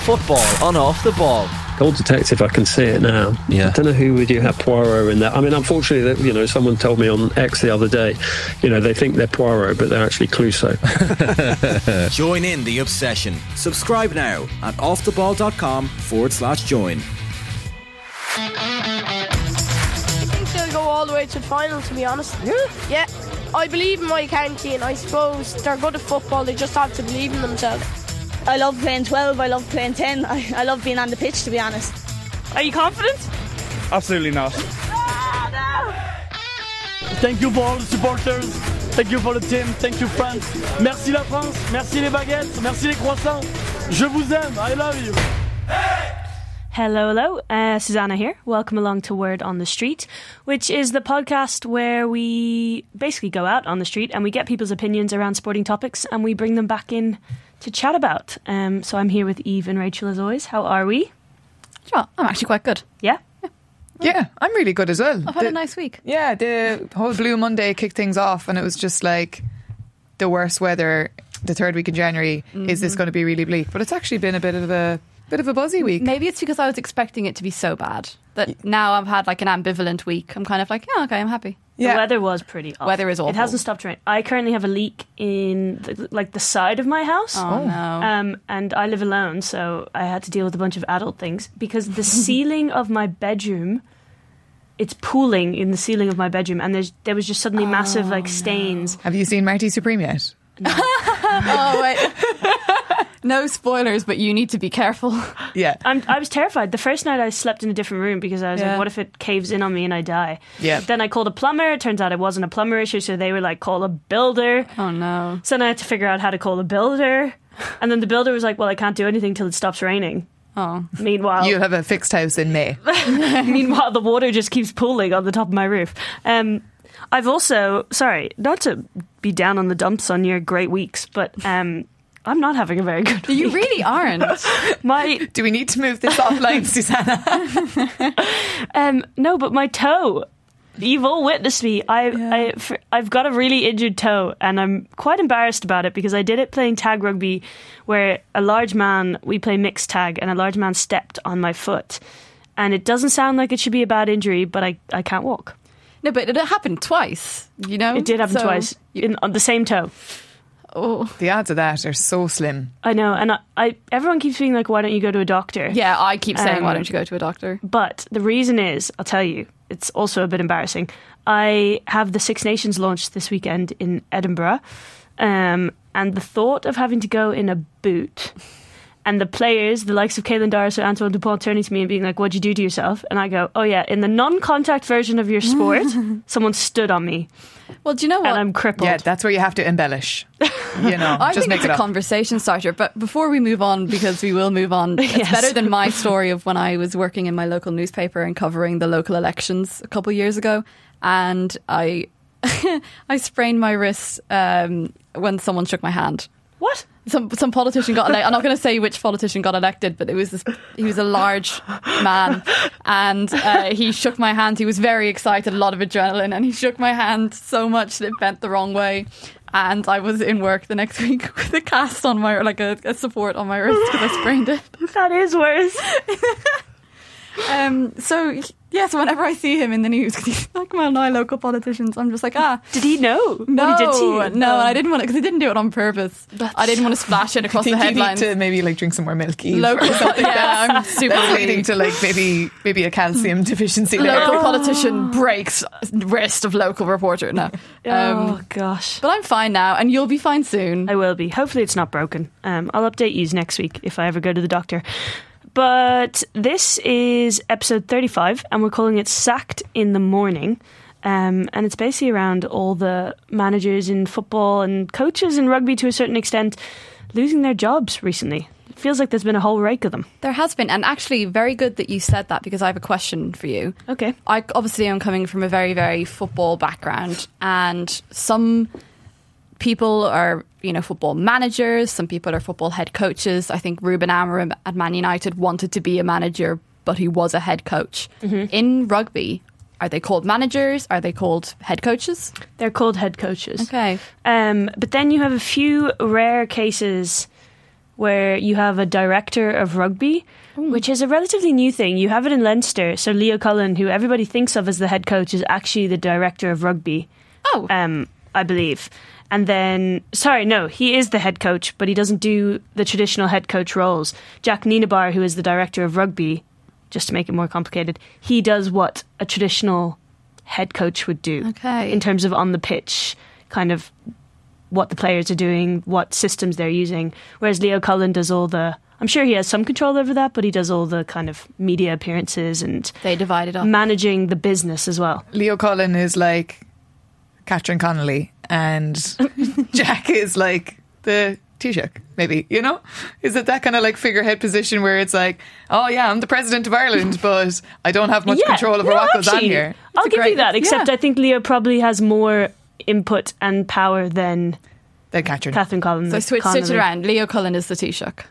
Football on Off the Ball. Gold Detective, I can see it now. Yeah. I don't know who would you have Poirot in that. I mean, unfortunately, someone told me on X the other day, they think they're Poirot, but they're actually Clouseau. Join in the obsession. Subscribe now at offtheball.com/join. I think they'll go all the way to the final, to be honest. Yeah. I believe in my county, and I suppose they're good at football. They just have to believe in themselves. I love playing 12, I love playing 10. I love being on the pitch, to be honest. Are you confident? Absolutely not. Thank you for all the supporters. Thank you for the team. Thank you, France. Merci la France. Merci les baguettes. Merci les croissants. Je vous aime. I love you. Hello. Susanna here. Welcome along to Word on the Street, which is the podcast where we basically go out on the street and we get people's opinions around sporting topics and we bring them back in to chat about. So I'm here with Eve and Rachel as always. How are we? Sure, I'm actually quite good. Yeah? Yeah, I'm really good as well. I've had a nice week. Yeah, the whole Blue Monday kicked things off and it was just like the worst weather the third week in January. Is this going to be really bleak? But it's actually been a bit of a buzzy week. Maybe it's because I was expecting it to be so bad that now I've had like an ambivalent week. I'm kind of like, yeah, okay, I'm happy. The weather was pretty awful. Weather is awful. It hasn't stopped raining. I currently have a leak in the side of my house. Oh no. And I live alone, so I had to deal with a bunch of adult things because the ceiling of my bedroom, it's pooling in the ceiling of my bedroom, and there was just suddenly massive stains. Have you seen Marty Supreme yet? No. Oh wait. No spoilers, but you need to be careful. Yeah. I was terrified. The first night I slept in a different room because I was like, what if it caves in on me and I die? Yeah. Then I called a plumber. It turns out it wasn't a plumber issue, so they were like, call a builder. Oh no. So then I had to figure out how to call a builder. And then the builder was like, well, I can't do anything till it stops raining. Oh. Meanwhile, You'll have a fixed house in May. Meanwhile, the water just keeps pooling on the top of my roof. I've also, sorry, not to be down on the dumps on your great weeks, but I'm not having a very good week. You really aren't. Do we need to move this offline, Susanna? No, but my toe. You've all witnessed me. I've got a really injured toe, and I'm quite embarrassed about it because I did it playing tag rugby, where we play mixed tag, and a large man stepped on my foot, and it doesn't sound like it should be a bad injury, but I can't walk. No, but it happened twice. It did happen twice on the same toe. Oh, the odds of that are so slim. I know, and everyone keeps being like, why don't you go to a doctor? Yeah, I keep saying, why don't you go to a doctor? But the reason is, I'll tell you, it's also a bit embarrassing. I have the Six Nations launch this weekend in Edinburgh, and the thought of having to go in a boot, and the players, the likes of Caelan Doris or Antoine Dupont, turning to me and being like, what'd you do to yourself? And I go, oh yeah, in the non-contact version of your sport, someone stood on me. Well, do you know what? And I'm crippled. Yeah, that's where you have to embellish. I just think make it's it a up. conversation starter. But before we move on, because we will move on, it's better than my story of when I was working in my local newspaper and covering the local elections a couple of years ago. And I sprained my wrist when someone shook my hand. What? Some politician got elected. I'm not going to say which politician got elected, but he was a large man, and he shook my hand. He was very excited, a lot of adrenaline, and he shook my hand so much that it bent the wrong way. And I was in work the next week with a cast on my, like a support on my wrist because I sprained it. That is worse. So whenever I see him in the news, because he's like my local politicians, I'm just like, Did he know? No, what he did to you? No, I didn't want to, because he didn't do it on purpose. I didn't want to splash it across the headlines. You need to maybe drink some more milk. Eve, Local, yeah, I'm super that's leading to maybe a calcium deficiency. Local politician breaks wrist of local reporter. No. Oh gosh. But I'm fine now, and you'll be fine soon. I will be. Hopefully it's not broken. I'll update you next week if I ever go to the doctor. But this is episode 35, and we're calling it Sacked in the Morning. And it's basically around all the managers in football and coaches in rugby to a certain extent losing their jobs recently. It feels like there's been a whole rake of them. There has been, and actually very good that you said that, because I have a question for you. Okay. I obviously am coming from a very, very football background, and some people are, football managers, some people are football head coaches. I think Ruben Amorim at Man United wanted to be a manager, but he was a head coach. Mm-hmm. In rugby, are they called managers? Are they called head coaches? They're called head coaches. Okay. But then you have a few rare cases where you have a director of rugby, which is a relatively new thing. You have it in Leinster. So Leo Cullen, who everybody thinks of as the head coach, is actually the director of rugby. I believe. And then, he is the head coach, but he doesn't do the traditional head coach roles. Jack Nienaber, who is the director of rugby, just to make it more complicated, he does what a traditional head coach would do. Okay. In terms of on the pitch, kind of what the players are doing, what systems they're using. Whereas Leo Cullen does all the... I'm sure he has some control over that, but he does all the kind of media appearances and... They divide it up. Managing the business as well. Leo Cullen is like Catherine Connolly and Jack is like the Taoiseach, maybe, you know? Is it that kind of like figurehead position where it's like, oh yeah, I'm the president of Ireland, but I don't have much control over what goes on here. I'll give you that, except I think Leo probably has more input and power than Catherine Cullen. So switch it around. Leo Cullen is the Taoiseach.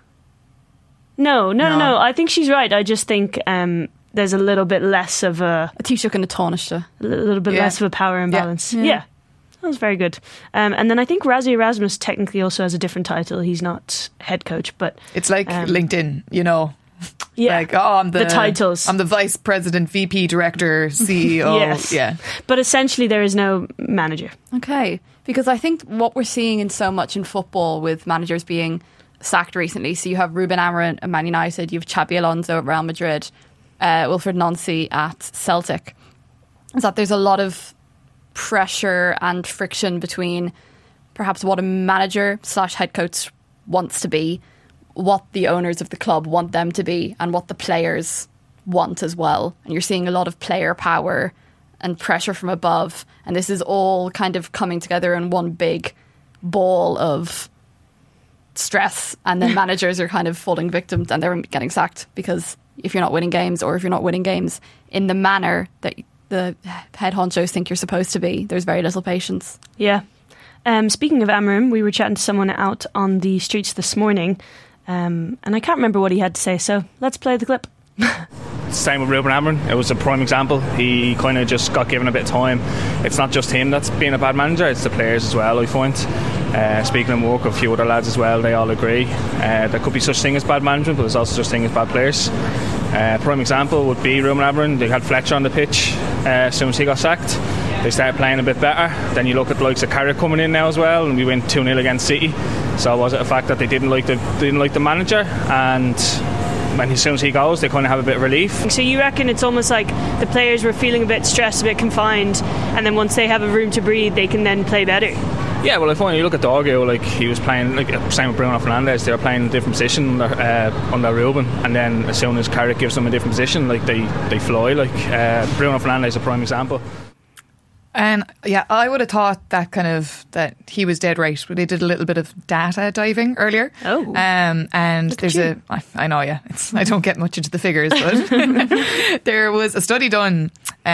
No. I think she's right. I just think there's a little bit less of a Taoiseach and a Taoiseach. A little bit less of a power imbalance. Yeah. That was very good. And then I think Rassie Erasmus technically also has a different title. He's not head coach, but... It's like LinkedIn, you know. Yeah. Like, I'm the titles. I'm the vice president, VP, director, CEO. Yes. Yeah. But essentially there is no manager. Okay. Because I think what we're seeing in so much in football with managers being sacked recently, so you have Ruben Amorim at Man United, you have Xabi Alonso at Real Madrid, Wilfried Nancy at Celtic, is that there's a lot of pressure and friction between perhaps what a manager / head coach wants to be, what the owners of the club want them to be, and what the players want as well. And you're seeing a lot of player power and pressure from above, and this is all kind of coming together in one big ball of stress, and then managers are kind of falling victims and they're getting sacked because if you're not winning games, or if you're not winning games in the manner that the head honchos think you're supposed to be, there's very little patience. Yeah. Speaking of Amorim, we were chatting to someone out on the streets this morning, and I can't remember what he had to say, so let's play the clip. Same with Ruben Amorim. It was a prime example. He kind of just got given a bit of time. It's not just him that's being a bad manager, it's the players as well, I find. Speaking of work, a few other lads as well, they all agree. There could be such thing as bad management, but there's also such thing as bad players. Prime example would be Ruben Amorim. They had Fletcher on the pitch as soon as he got sacked. They started playing a bit better. Then you look at the likes of Carrick coming in now as well, and we went 2-0 against City. So was it a fact that they didn't like the manager, and when as soon as he goes, they kind of have a bit of relief? So you reckon it's almost like the players were feeling a bit stressed, a bit confined, and then once they have a room to breathe, they can then play better? Yeah, well, I find you look at Dorgo, like he was playing, like same with Bruno Fernandes, they were playing a different position under Ruben, and then as soon as Carrick gives them a different position, like they fly. Like Bruno Fernandes is a prime example. And yeah, I would have thought that he was dead right. They did a little bit of data diving earlier. Oh, and there's I know, yeah, I don't get much into the figures, but there was a study done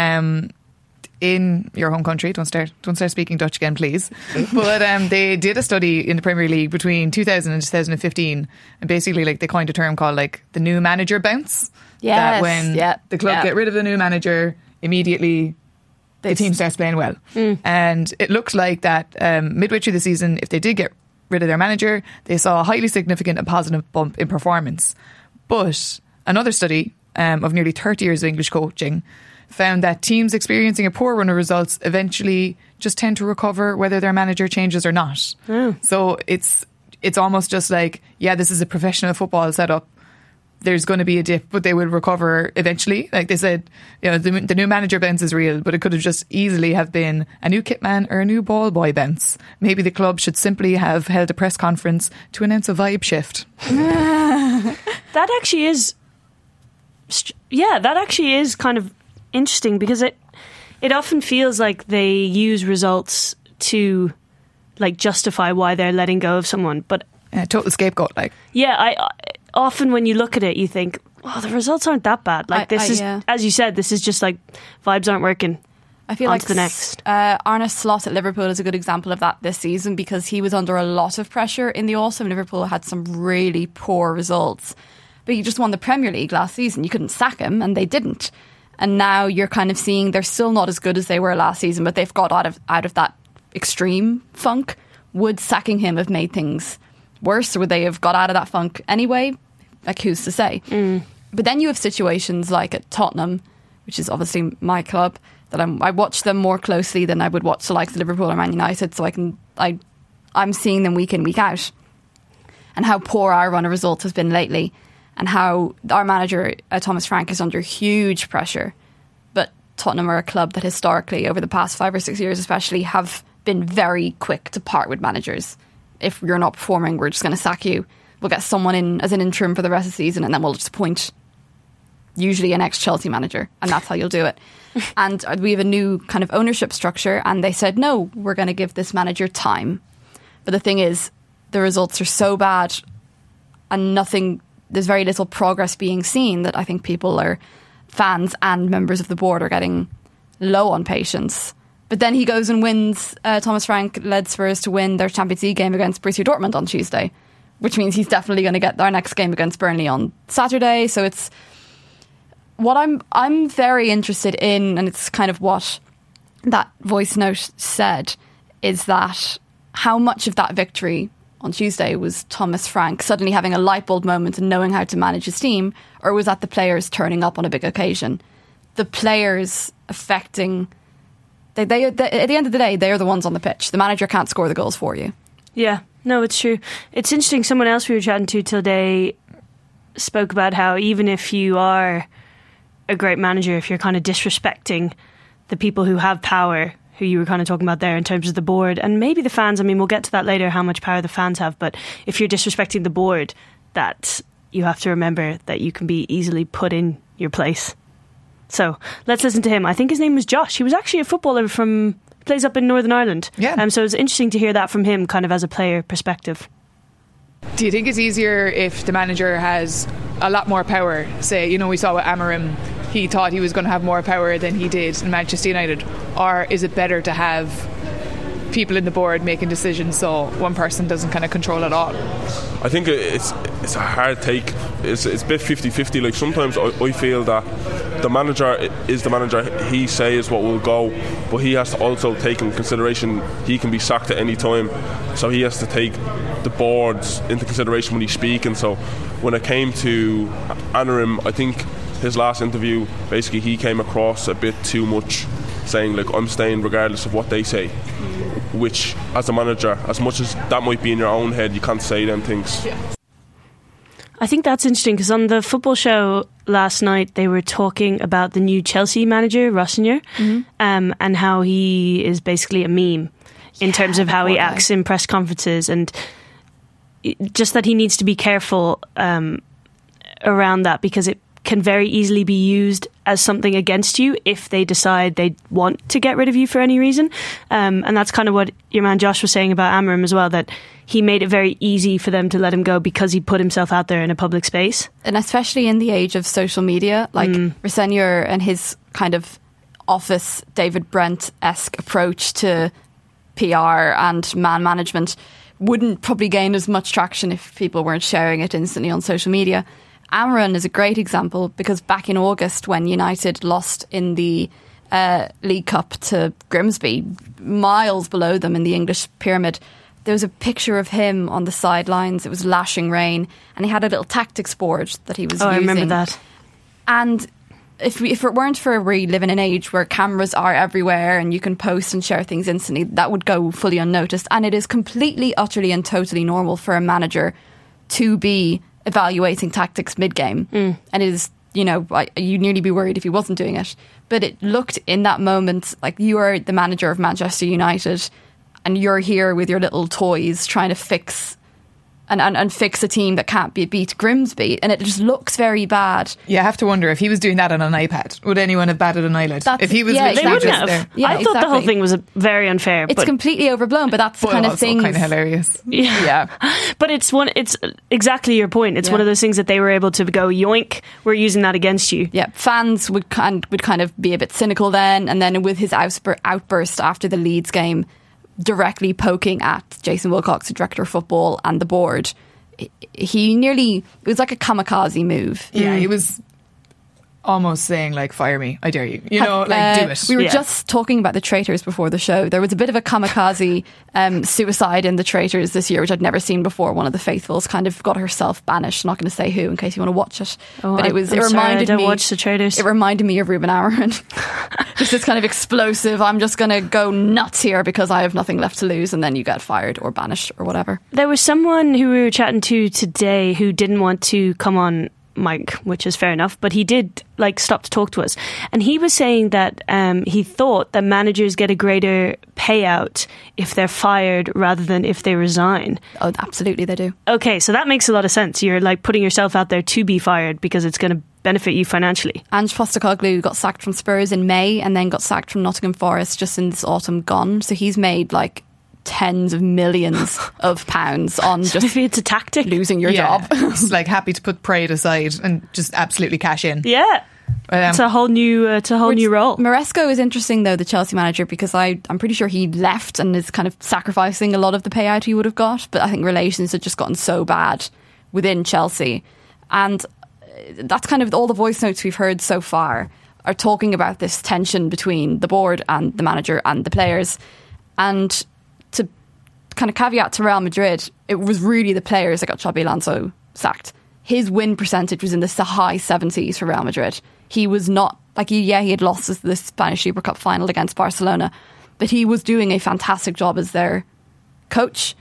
in your home country. Don't start speaking Dutch again, please. But they did a study in the Premier League between 2000 and 2015, and basically, like, they coined a term called like the new manager bounce. Yes, that when the club get rid of the new manager, immediately the team starts playing well. And it looked like that midway through the season, if they did get rid of their manager, they saw a highly significant and positive bump in performance. But another study of nearly 30 years of English coaching found that teams experiencing a poor run of results eventually just tend to recover whether their manager changes or not. So it's almost just like, yeah, this is a professional football setup. There's going to be a dip, but they will recover eventually. Like they said, you know, the new manager bounce is real, but it could have just easily have been a new kitman or a new ball boy bounce. Maybe the club should simply have held a press conference to announce a vibe shift. That actually is kind of interesting, because it often feels like they use results to like justify why they're letting go of someone, but total scapegoat, like. Yeah, I often when you look at it, you think, oh, the results aren't that bad. Like this is, as you said, this is just like vibes aren't working. I feel like the next. Arne Slot at Liverpool is a good example of that this season, because he was under a lot of pressure in the autumn. Liverpool had some really poor results, but he just won the Premier League last season. You couldn't sack him, and they didn't. And now you're kind of seeing they're still not as good as they were last season, but they've got out of that extreme funk. Would sacking him have made things worse? Or would they have got out of that funk anyway? Like, who's to say? But then you have situations like at Tottenham, which is obviously my club, that I watch them more closely than I would watch the likes of Liverpool or Man United. So I'm seeing them week in, week out, and how poor our run of results has been lately, and how our manager Thomas Frank is under huge pressure. But Tottenham are a club that historically, over the past 5 or 6 years especially, have been very quick to part with managers. If you're not performing, we're just going to sack you. We'll get someone in as an interim for the rest of the season, and then we'll just appoint usually an ex-Chelsea manager, and that's how you'll do it. And we have a new kind of ownership structure, and they said, no, we're going to give this manager time. But the thing is, the results are so bad, and there's very little progress being seen, that I think fans and members of the board are getting low on patience. But then he goes and wins, Thomas Frank led Spurs to win their Champions League game against Borussia Dortmund on Tuesday, which means he's definitely going to get our next game against Burnley on Saturday. So it's what I'm very interested in, and it's kind of what that voice note said, is that how much of that victory on Tuesday was Thomas Frank suddenly having a light bulb moment and knowing how to manage his team, or was that the players turning up on a big occasion? The players affecting... They at the end of the day, they're the ones on the pitch. The manager can't score the goals for you. Yeah, no, it's true. It's interesting. Someone else we were chatting to today spoke about how even if you are a great manager, if you're kind of disrespecting the people who have power, who you were kind of talking about there in terms of the board, and maybe the fans, I mean, we'll get to that later, how much power the fans have, but if you're disrespecting the board, that you have to remember that you can be easily put in your place. So let's listen to him. I think his name was Josh. He was actually a footballer plays up in Northern Ireland. Yeah. So it's interesting to hear that from him, kind of as a player perspective. Do you think it's easier if the manager has a lot more power? Say, we saw with Amorim, he thought he was going to have more power than he did in Manchester United. Or is it better to have people in the board making decisions so one person doesn't kind of control it all? I think it's a hard take. It's a bit 50-50. Like, sometimes I feel that the manager is the manager. He says what will go, but he has to also take in consideration he can be sacked at any time, so he has to take the boards into consideration when he's speaking. So when it came to Amorim, I think his last interview, basically he came across a bit too much saying, like, I'm staying regardless of what they say, which as a manager, as much as that might be in your own head, you can't say them things. I think that's interesting, because on the football show last night they were talking about the new Chelsea manager, Rossinier, and how he is basically a meme in terms of how he acts in press conferences, and just that he needs to be careful around that, because it can very easily be used as something against you if they decide they want to get rid of you for any reason. And that's kind of what your man Josh was saying about Amorim as well, that he made it very easy for them to let him go because he put himself out there in a public space. And especially in the age of social media, like Rossinier and his kind of office David Brent-esque approach to PR and man management wouldn't probably gain as much traction if people weren't sharing it instantly on social media. Amorim is a great example, because back in August, when United lost in the League Cup to Grimsby, miles below them in the English pyramid, there was a picture of him on the sidelines. It was lashing rain, and he had a little tactics board that he was using. I remember that. And if it weren't for we live in an age where cameras are everywhere and you can post and share things instantly, that would go fully unnoticed. And it is completely, utterly and totally normal for a manager to be evaluating tactics mid-game. And it is, you'd nearly be worried if he wasn't doing it. But it looked in that moment like you are the manager of Manchester United and you're here with your little toys trying to fix and fix a team that can't beat Grimsby, and it just looks very bad. You have to wonder, if he was doing that on an iPad, would anyone have batted an eyelid? If he was they wouldn't have. there. Yeah, I thought the whole thing was very unfair. It's completely overblown, but that's the kind of thing. Kind of hilarious. Yeah. But it's exactly your point. It's one of those things that they were able to go, yoink, we're using that against you. Yeah, fans would kind of be a bit cynical then, and then with his outburst after the Leeds game, directly poking at Jason Wilcox, the director of football, and the board, it was like a kamikaze move. Yeah, he was almost saying like, fire me, I dare you, do it. We were just talking about the Traitors before the show. There was a bit of a kamikaze suicide in the Traitors this year, which I'd never seen before. One of the faithfuls kind of got herself banished. I'm not going to say who in case you want to watch it. But it reminded me. Watch the Traitors. It reminded me of Ruben Amorim. Just this kind of explosive, I'm just going to go nuts here because I have nothing left to lose, and then you get fired or banished or whatever. There was someone who we were chatting to today who didn't want to come on mic, which is fair enough, but he did stop to talk to us, and he was saying that he thought that managers get a greater payout if they're fired rather than if they resign. Oh, absolutely they do. Okay, so that makes a lot of sense. You're putting yourself out there to be fired because it's going to benefit you financially. Ange Postecoglou got sacked from Spurs in May and then got sacked from Nottingham Forest just in this autumn gone, so he's made tens of millions of pounds on so just maybe it's a tactic, losing your job. It's happy to put pride aside and just absolutely cash in. Yeah. It's a whole new role. Maresco is interesting though, the Chelsea manager, because I'm pretty sure he left and is kind of sacrificing a lot of the payout he would have got, but I think relations had just gotten so bad within Chelsea, and that's kind of all the voice notes we've heard so far are talking about this tension between the board and the manager and the players. And to kind of caveat to Real Madrid, it was really the players that got Xabi Alonso sacked. His win percentage was in the high 70s for Real Madrid. He was not he had lost the Spanish Super Cup final against Barcelona, but he was doing a fantastic job as their coach.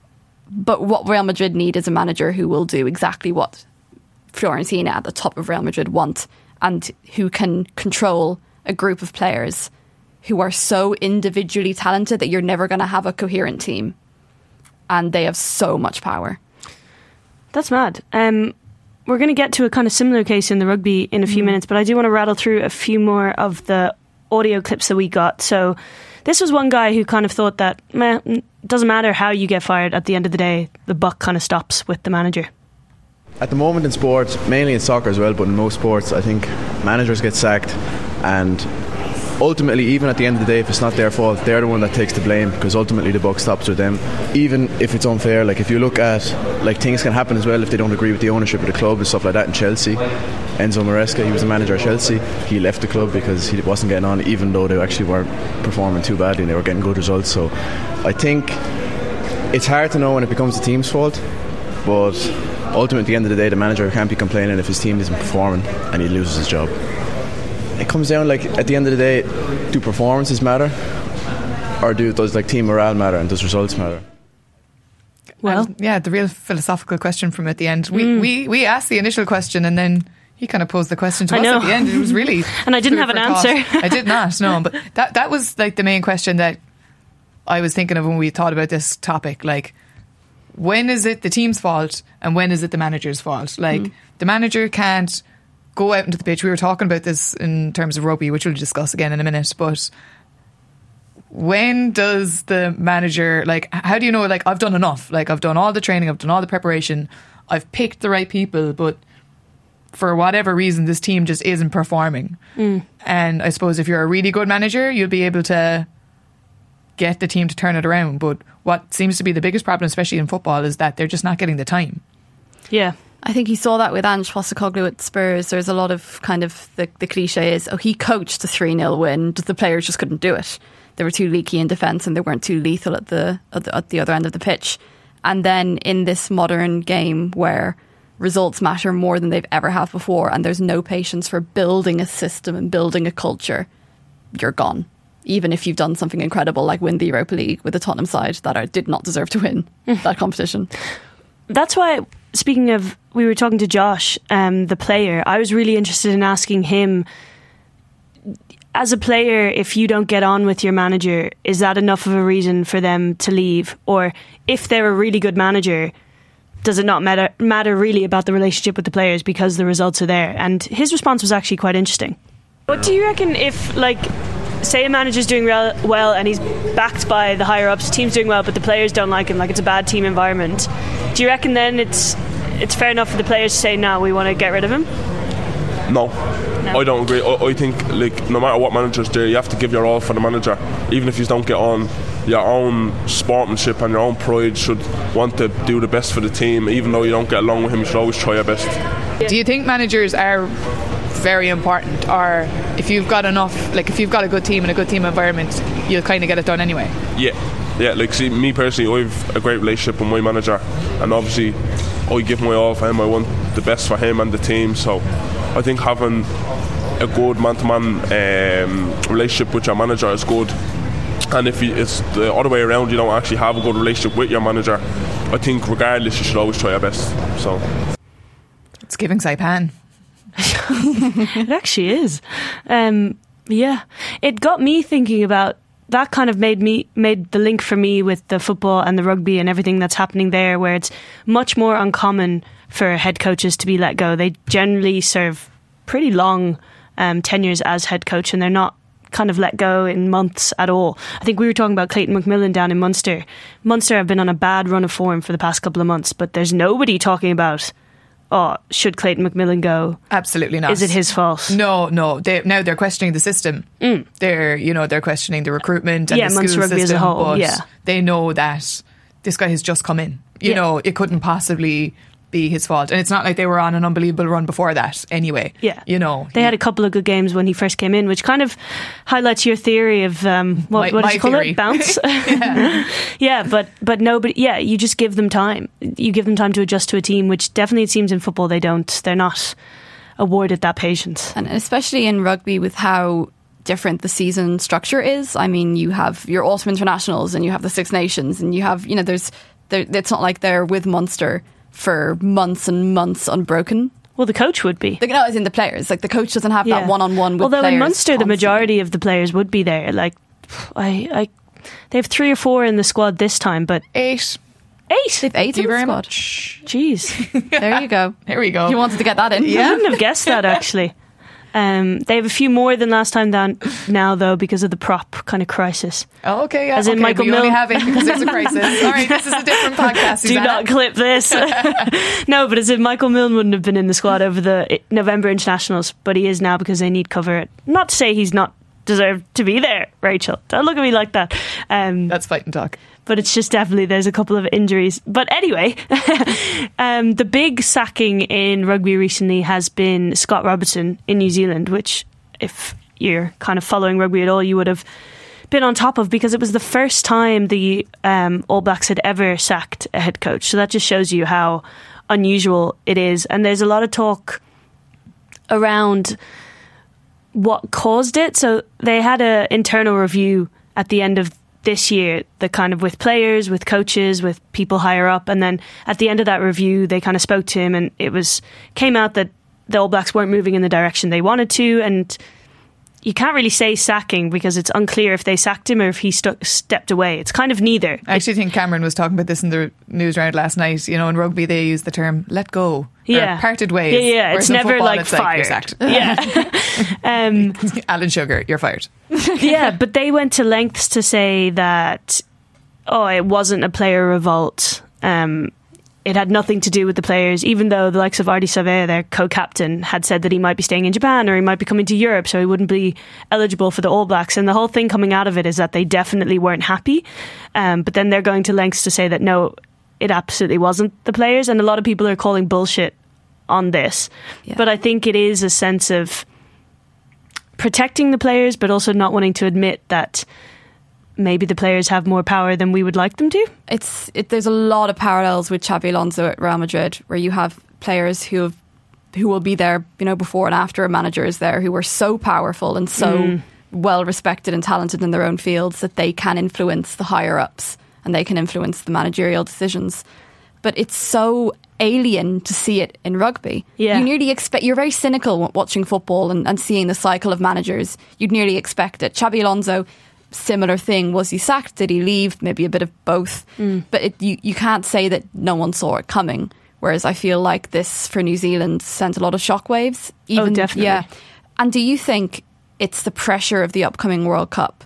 But what Real Madrid need is a manager who will do exactly what Fiorentina at the top of Real Madrid want, and who can control a group of players who are so individually talented that you're never going to have a coherent team, and they have so much power. That's mad. We're going to get to a kind of similar case in the rugby in a few minutes, but I do want to rattle through a few more of the audio clips that we got. So this was one guy who kind of thought that it doesn't matter how you get fired, at the end of the day the buck kind of stops with the manager. At the moment in sports, mainly in soccer as well, but in most sports, I think managers get sacked, and ultimately, even at the end of the day, if it's not their fault, they're the one that takes the blame, because ultimately the buck stops with them. Even if it's unfair, if you look at things can happen as well if they don't agree with the ownership of the club and stuff like that. In Chelsea, Enzo Maresca, he was the manager at Chelsea, he left the club because he wasn't getting on, even though they actually weren't performing too badly and they were getting good results. So I think it's hard to know when it becomes the team's fault, but ultimately at the end of the day the manager can't be complaining if his team isn't performing and he loses his job. It comes down at the end of the day, do performances matter, or does team morale matter, and does results matter? Well, the real philosophical question from at the end. We asked the initial question, and then he kind of posed the question to us at the end. It was really and I didn't have an answer. I did not, no, but that was the main question that I was thinking of when we thought about this topic. When is it the team's fault and when is it the manager's fault? The manager can't go out into the pitch. We were talking about this in terms of rugby, which we'll discuss again in a minute, but when does the manager, how do you know, I've done enough, I've done all the training, I've done all the preparation, I've picked the right people, but for whatever reason this team just isn't performing. And I suppose if you're a really good manager, you'll be able to get the team to turn it around, but what seems to be the biggest problem, especially in football, is that they're just not getting the time. Yeah, I think he saw that with Ange Postecoglou at Spurs. There's a lot of kind of the cliche is, he coached a 3-0 win, the players just couldn't do it. They were too leaky in defence and they weren't too lethal at the other end of the pitch. And then in this modern game where results matter more than they've ever have before, and there's no patience for building a system and building a culture, you're gone. Even if you've done something incredible like win the Europa League with the Tottenham side that did not deserve to win that competition. That's why, speaking of, we were talking to Josh, the player, I was really interested in asking him, as a player, if you don't get on with your manager, is that enough of a reason for them to leave? Or if they're a really good manager, does it not matter really about the relationship with the players because the results are there? And his response was actually quite interesting. What do you reckon if, say a manager's doing well and he's backed by the higher ups, team's doing well but the players don't like him, it's a bad team environment, do you reckon then it's fair enough for the players to say, no, we want to get rid of him? No, I don't agree. I think no matter what manager's there, you have to give your all for the manager. Even if you don't get on, your own sportsmanship and your own pride should want to do the best for the team. Even though you don't get along with him, you should always try your best. Do you think managers are very important, or if you've got enough, like if you've got a good team and a good team environment, you'll kind of get it done anyway. Yeah, like see, me personally, I've a great relationship with my manager, and obviously I give my all for him. I want the best for him and the team, so I think having a good man-to-man relationship with your manager is good. And if it's the other way around, you don't actually have a good relationship with your manager, I think regardless you should always try your best. So it's giving Saipan. It actually is. Yeah, it got me thinking about that. Kind of made the link for me with the football and the rugby and everything that's happening there, where it's much more uncommon for head coaches to be let go. They generally serve pretty long tenures as head coach, and they're not kind of let go in months at all. I think we were talking about Clayton McMillan down in Munster. Munster have been on a bad run of form for the past couple of months, but there's nobody talking about, should Clayton McMillan go? Absolutely not. Is it his fault? No. Now they're questioning the system. They're questioning the recruitment and the school Munster rugby system, as a whole. but they know that this guy has just come in. You know, it couldn't possibly be his fault, and it's not like they were on an unbelievable run before that anyway. You know, they had a couple of good games when he first came in, which kind of highlights your theory of what did you call it? Bounce. But nobody. Yeah, you just give them time. You give them time to adjust to a team, which definitely it seems in football they don't. They're not awarded that patience, and especially in rugby with how different the season structure is. I mean, you have your autumn internationals and you have the Six Nations, and you have it's not like they're with Munster for months and months unbroken. Well, the coach would be. No, as in the players. Like, the coach doesn't have that one-on-one with Although players. in Munster, constantly. the majority of the players would be there. Like, they have 3 or 4 in the squad this time, but 8. 8? They've 8 in the squad. Much. Jeez. There you go. There we go. You wanted to get that in. I wouldn't have guessed that, actually. They have a few more than last time down now, though, because of the prop kind of crisis. Oh, okay, yeah. As in Michael we Milne. only have it because there's a crisis. All right, this is a different podcast, Do Susanna. not clip this. No, but as if Michael Milne wouldn't have been in the squad over the November internationals, but he is now because they need cover. Not to say he's not deserved to be there, Rachel. Don't look at me like that. That's fight and talk. But it's just definitely there's a couple of injuries. But anyway, the big sacking in rugby recently has been Scott Robertson in New Zealand, which if you're kind of following rugby at all, you would have been on top of, because it was the first time the All Blacks had ever sacked a head coach. So that just shows you how unusual it is. And there's a lot of talk around what caused it. So they had an internal review at the end of this year, the kind of with players, with coaches, with people higher up, and then at the end of that review they kind of spoke to him, and came out that the All Blacks weren't moving in the direction they wanted to. And you can't really say sacking because it's unclear if they sacked him or if he stepped away. It's kind of neither. I actually think Cameron was talking about this in the news round last night. You know, in rugby they use the term "let go." Yeah, or parted ways. Yeah, it's never football, like it's fired. you're sacked. Yeah. Alan Sugar, you're fired. Yeah, but they went to lengths to say that it wasn't a player revolt. It had nothing to do with the players, even though the likes of Artie Savea, their co-captain, had said that he might be staying in Japan or he might be coming to Europe, so he wouldn't be eligible for the All Blacks. And the whole thing coming out of it is that they definitely weren't happy. But then they're going to lengths to say that no, it absolutely wasn't the players. And a lot of people are calling bullshit on this. Yeah. But I think it is a sense of protecting the players, but also not wanting to admit that maybe the players have more power than we would like them to. There's a lot of parallels with Xabi Alonso at Real Madrid, where you have players who will be there, before and after a manager is there, who are so powerful and so well respected and talented in their own fields that they can influence the higher ups and they can influence the managerial decisions. But it's so alien to see it in rugby. Yeah. You nearly expect, you're very cynical watching football and seeing the cycle of managers. You'd nearly expect it. Xabi Alonso, similar thing. Was he sacked? Did he leave? Maybe a bit of both. But you can't say that no one saw it coming. Whereas I feel like this for New Zealand sent a lot of shockwaves. Definitely. Yeah. And do you think it's the pressure of the upcoming World Cup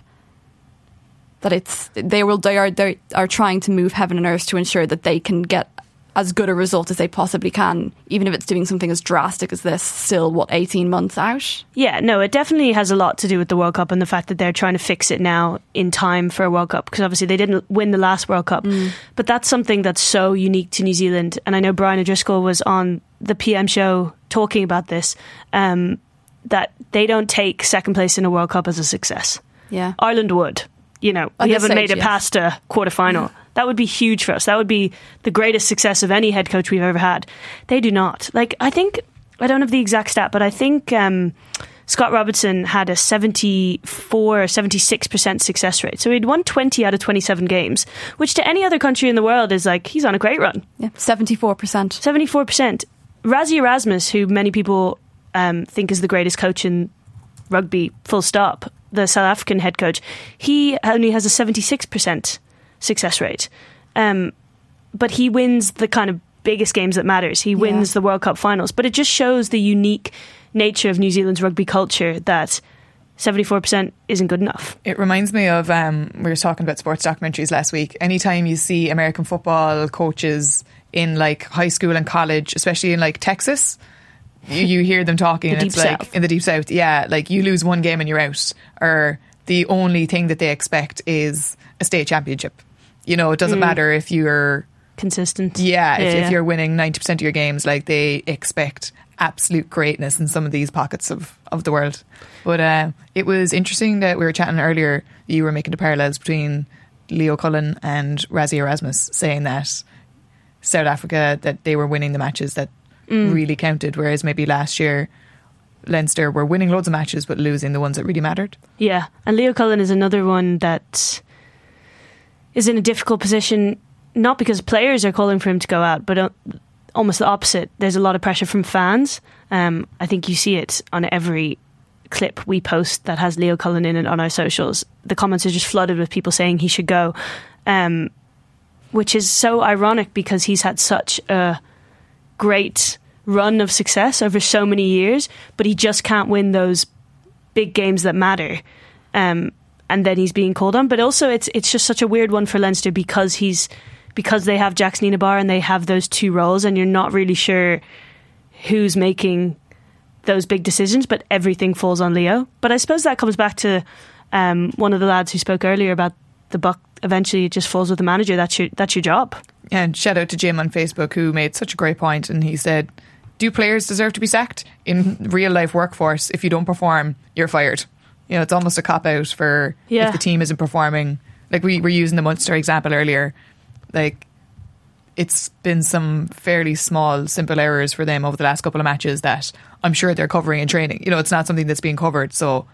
that they are trying to move heaven and earth to ensure that they can get as good a result as they possibly can, even if it's doing something as drastic as this, still, 18 months out? Yeah, no, it definitely has a lot to do with the World Cup and the fact that they're trying to fix it now in time for a World Cup, because obviously they didn't win the last World Cup. But that's something that's so unique to New Zealand. And I know Brian O'Driscoll was on the PM show talking about this. that they don't take second place in a World Cup as a success. Yeah. Ireland would. You know, we haven't made it past a quarterfinal. That would be huge for us. That would be the greatest success of any head coach we've ever had. They do not. Like, I don't have the exact stat, but I think Scott Robertson had a 74 or 76% success rate. So he'd won 20 out of 27 games, which to any other country in the world is like, he's on a great run. Yeah, 74%. 74%. Rassie Erasmus, who many people think is the greatest coach in rugby, full stop, the South African head coach, he only has a 76% success rate. But he wins the kind of biggest games that matters. He wins the World Cup finals. But it just shows the unique nature of New Zealand's rugby culture that 74% isn't good enough. It reminds me of, we were talking about sports documentaries last week. Anytime you see American football coaches in like high school and college, especially in like Texas, you hear them talking and it's like in the deep south, like you lose one game and you're out, or the only thing that they expect is a state championship. You know, it doesn't matter if you're consistent. If you're winning 90% of your games, like they expect absolute greatness in some of these pockets of the world. But it was interesting that we were chatting earlier, you were making the parallels between Leo Cullen and Rassie Erasmus, saying that South Africa, that they were winning the matches that really counted, whereas maybe last year Leinster were winning loads of matches but losing the ones that really mattered. Yeah, and Leo Cullen is another one that is in a difficult position, not because players are calling for him to go out, but almost the opposite. There's a lot of pressure from fans. I think you see it on every clip we post that has Leo Cullen in it on our socials. The comments are just flooded with people saying he should go, which is so ironic because he's had such a great run of success over so many years, but he just can't win those big games that matter. And then he's being called on. But also it's just such a weird one for Leinster because they have Jackson Inabar and they have those two roles, and you're not really sure who's making those big decisions, but everything falls on Leo. But I suppose that comes back to one of the lads who spoke earlier about the buck eventually it just falls with the manager. That's your job. And shout out to Jim on Facebook, who made such a great point, and he said, do players deserve to be sacked? In real life workforce, if you don't perform, you're fired. You know, it's almost a cop-out for if the team isn't performing. Like we were using the Munster example earlier. Like, it's been some fairly small, simple errors for them over the last couple of matches that I'm sure they're covering in training. You know, it's not something that's being covered. So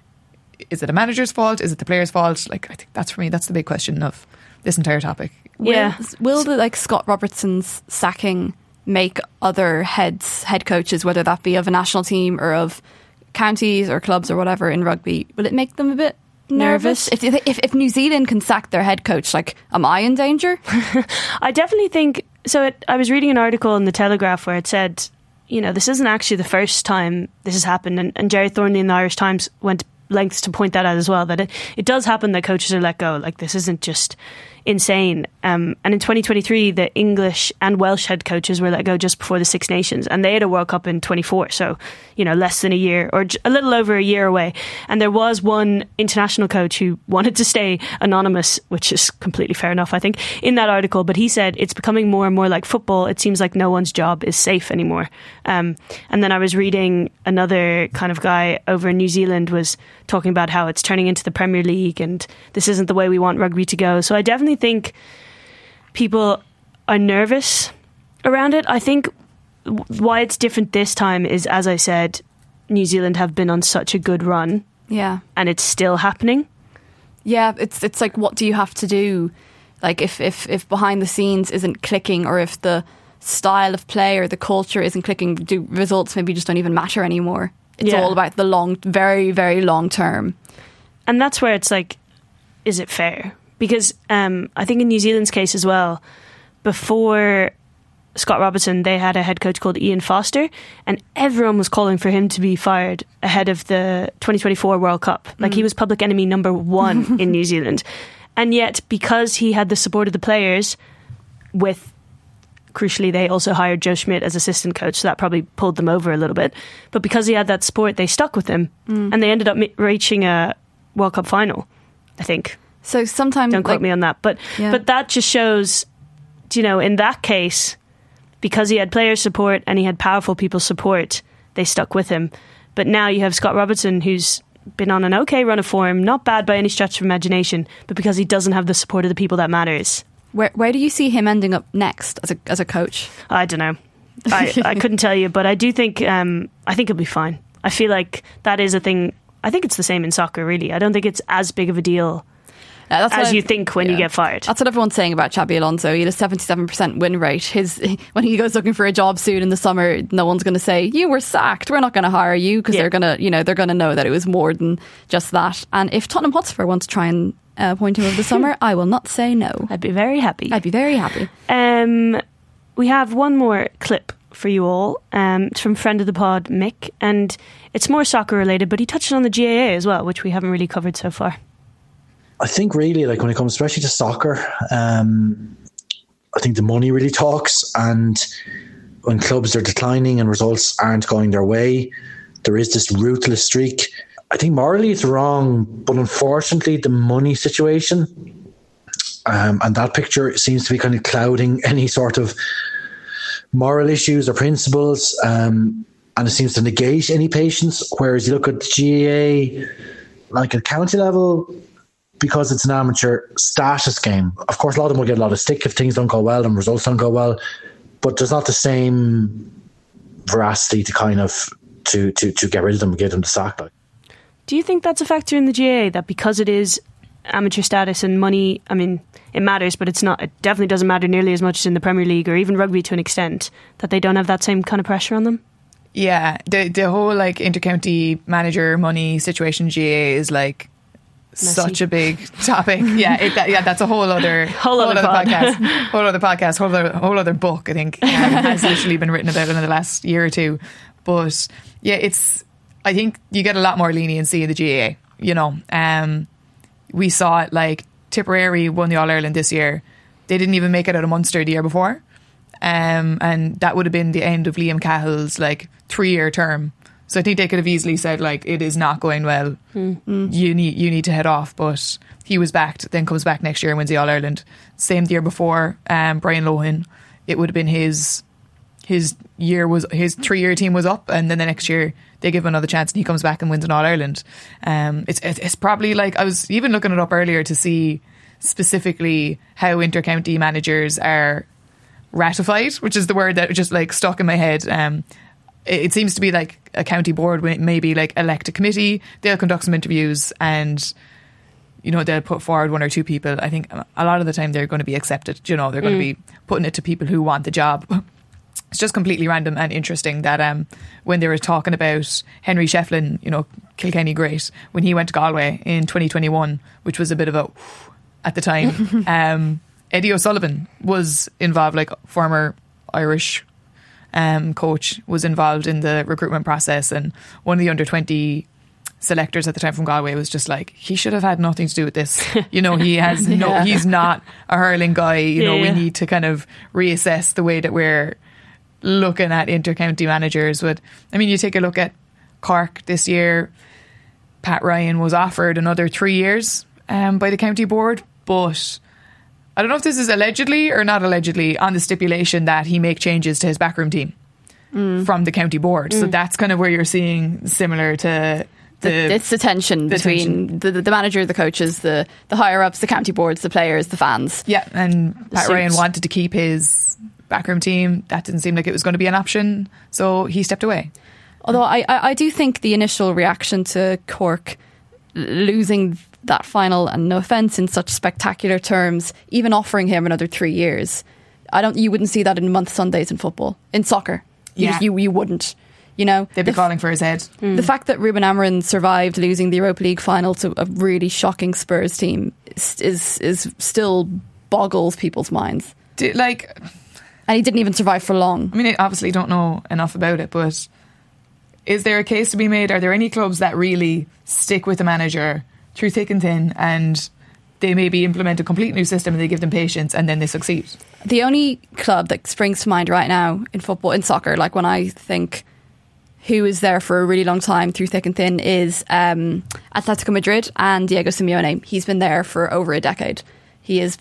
is it a manager's fault? Is it the player's fault? Like, I think that's, for me, that's the big question of this entire topic. Will the Scott Robertson's sacking make other head coaches, whether that be of a national team or of counties or clubs or whatever in rugby, will it make them a bit nervous? If New Zealand can sack their head coach, like, am I in danger? I definitely think so. I was reading an article in the Telegraph where it said, you know, this isn't actually the first time this has happened, and Jerry Thornley in the Irish Times went lengths to point that out as well, that it does happen that coaches are let go. Like, this isn't just insane. And in 2023, the English and Welsh head coaches were let go just before the Six Nations, and they had a World Cup in 24, so, you know, less than a year or a little over a year away. And there was one international coach who wanted to stay anonymous, which is completely fair enough, I think, in that article. But he said it's becoming more and more like football. It seems like no one's job is safe anymore. And then I was reading another kind of guy over in New Zealand was talking about how it's turning into the Premier League and this isn't the way we want rugby to go. So I definitely think people are nervous around it. I think why it's different this time is, as I said, New Zealand have been on such a good run. Yeah. And it's still happening. Yeah, it's like, what do you have to do? Like, if behind the scenes isn't clicking, or if the style of play or the culture isn't clicking, do results maybe just don't even matter anymore. It's all about the very, very long term. And that's where it's like, is it fair? Because I think in New Zealand's case as well, before Scott Robertson, they had a head coach called Ian Foster, and everyone was calling for him to be fired ahead of the 2024 World Cup. Like, he was public enemy number one in New Zealand. And yet, because he had the support of the players, with, crucially, they also hired Joe Schmidt as assistant coach, so that probably pulled them over a little bit. But because he had that support, they stuck with him, and they ended up reaching a World Cup final, I think. So sometimes, don't quote me on that, but that just shows, you know, in that case, because he had player support and he had powerful people's support, they stuck with him. But now you have Scott Robertson, who's been on an okay run of form, not bad by any stretch of imagination, but because he doesn't have the support of the people that matters. Where do you see him ending up next as a coach? I don't know. I couldn't tell you, but I do think he'll be fine. I feel like that is a thing. I think it's the same in soccer, really. I don't think it's as big of a deal as you think when you get fired. That's what everyone's saying about Xabi Alonso. He had a 77% win rate. When he goes looking for a job soon in the summer, no one's going to say, you were sacked, we're not going to hire you, because they're going to know that it was more than just that. And if Tottenham Hotspur want to try and appoint him over the summer, I will not say no. I'd be very happy. We have one more clip for you all. It's from friend of the pod, Mick, and it's more soccer related, but he touched on the GAA as well, which we haven't really covered so far. I think really, like when it comes especially to soccer, I think the money really talks, and when clubs are declining and results aren't going their way, there is this ruthless streak. I think morally it's wrong, but unfortunately the money situation and that picture seems to be kind of clouding any sort of moral issues or principles, and it seems to negate any patience. Whereas you look at the GAA, like at county level, because it's an amateur status game, of course a lot of them will get a lot of stick if things don't go well and results don't go well, but there's not the same veracity to kind of to get rid of them and get them to sack. Like, do you think that's a factor in the GAA, that because it is amateur status and money, I mean, it matters, but it definitely doesn't matter nearly as much as in the Premier League or even rugby to an extent, that they don't have that same kind of pressure on them? Yeah, the whole like intercounty manager money situation GAA is like messy. Such a big topic. That's a whole other podcast, whole other book, I think, has literally been written about it in the last year or two. But yeah, I think you get a lot more leniency in the GAA. We saw it, like Tipperary won the All-Ireland this year. They didn't even make it out of Munster the year before. And that would have been the end of Liam Cahill's like 3-year term. So I think they could have easily said, like, it is not going well. Mm-hmm. You need to head off. But he was backed, then comes back next year and wins the All-Ireland. Same the year before, Brian Lohan, it would have been his 3-year team was up, and then the next year they give him another chance and he comes back and wins an All-Ireland. It's probably like, I was even looking it up earlier to see specifically how intercounty managers are ratified, which is the word that just like stuck in my head. It seems to be like a county board maybe like elect a committee, they'll conduct some interviews, and they'll put forward 1 or 2 people. I think a lot of the time they're going to be accepted. They're going to be putting it to people who want the job. It's just completely random and interesting that when they were talking about Henry Shefflin, Kilkenny great, when he went to Galway in 2021, which was a bit of a at the time, Eddie O'Sullivan was involved, like former Irish coach, was involved in the recruitment process, and one of the under-20 selectors at the time from Galway was just like, he should have had nothing to do with this. He has he's not a hurling guy. We need to kind of reassess the way that we're looking at intercounty managers. You take a look at Cork this year, Pat Ryan was offered another 3 years by the county board, but I don't know if this is allegedly or not allegedly on the stipulation that he make changes to his backroom team from the county board. So that's kind of where you're seeing similar to it's the tension between the manager, the coaches, the higher ups, the county boards, the players, the fans. Yeah, and Pat Ryan wanted to keep his backroom team. That didn't seem like it was going to be an option, so he stepped away. Although I do think the initial reaction to Cork losing that final, and no offence, in such spectacular terms, even offering him another 3 years, you wouldn't see that in month Sundays in football, in soccer. You wouldn't. They'd be calling for his head. The fact that Ruben Amorim survived losing the Europa League final to a really shocking Spurs team is still boggles people's minds. And he didn't even survive for long. I obviously don't know enough about it, but is there a case to be made? Are there any clubs that really stick with the manager through thick and thin, and they maybe implement a complete new system and they give them patience and then they succeed? The only club that springs to mind right now in football, in soccer, like when I think who is there for a really long time through thick and thin, is Atletico Madrid and Diego Simeone. He's been there for over a decade. He's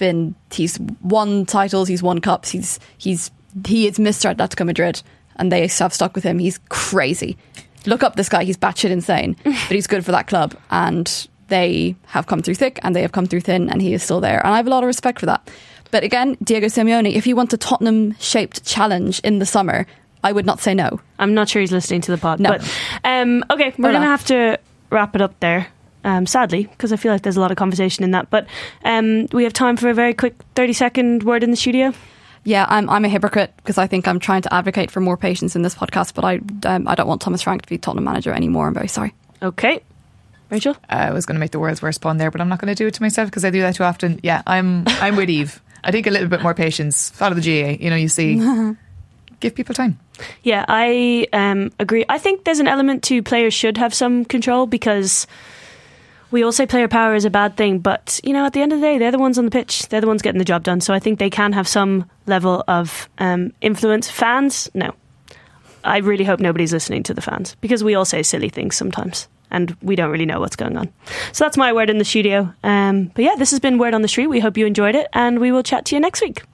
won titles, he's won cups, he is Mr. Atletico Madrid, and they have stuck with him. He's crazy. look up this guy, he's batshit insane, but he's good for that club, and they have come through thick and they have come through thin, and he is still there, and I have a lot of respect for that. But again, Diego Simeone, if he wants a Tottenham-shaped challenge in the summer, I would not say no. I'm not sure he's listening to the pod. No. But, okay, we're going to have to wrap it up there, sadly, because I feel like there's a lot of conversation in that. But we have time for a very quick 30-second word in the studio. Yeah, I'm a hypocrite because I think I'm trying to advocate for more patience in this podcast, but I don't want Thomas Frank to be Tottenham manager anymore. I'm very sorry. Okay. Rachel? I was going to make the world's worst pun there, but I'm not going to do it to myself because I do that too often. Yeah, I'm with Eve. I think a little bit more patience. Follow the GA. You see, give people time. Yeah, I agree. I think there's an element to players should have some control, because we all say player power is a bad thing, but at the end of the day, they're the ones on the pitch. They're the ones getting the job done. So I think they can have some level of influence. Fans, no. I really hope nobody's listening to the fans, because we all say silly things sometimes and we don't really know what's going on. So that's my word in the studio. But yeah, this has been Word on the Street. We hope you enjoyed it, and we will chat to you next week.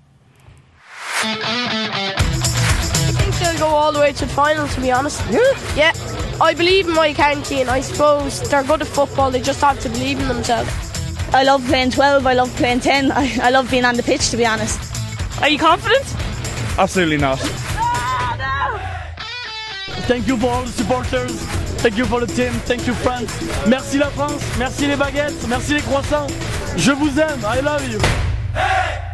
I think they'll go all the way to the final, to be honest. Yeah. I believe in my county, and I suppose they're good at football. They just have to believe in themselves. I love playing 12. I love playing 10. I love being on the pitch, to be honest. Are you confident? Absolutely not. Thank you for all the supporters. Thank you for the team. Thank you, France. Merci la France. Merci les baguettes. Merci les croissants. Je vous aime. I love you. Hey!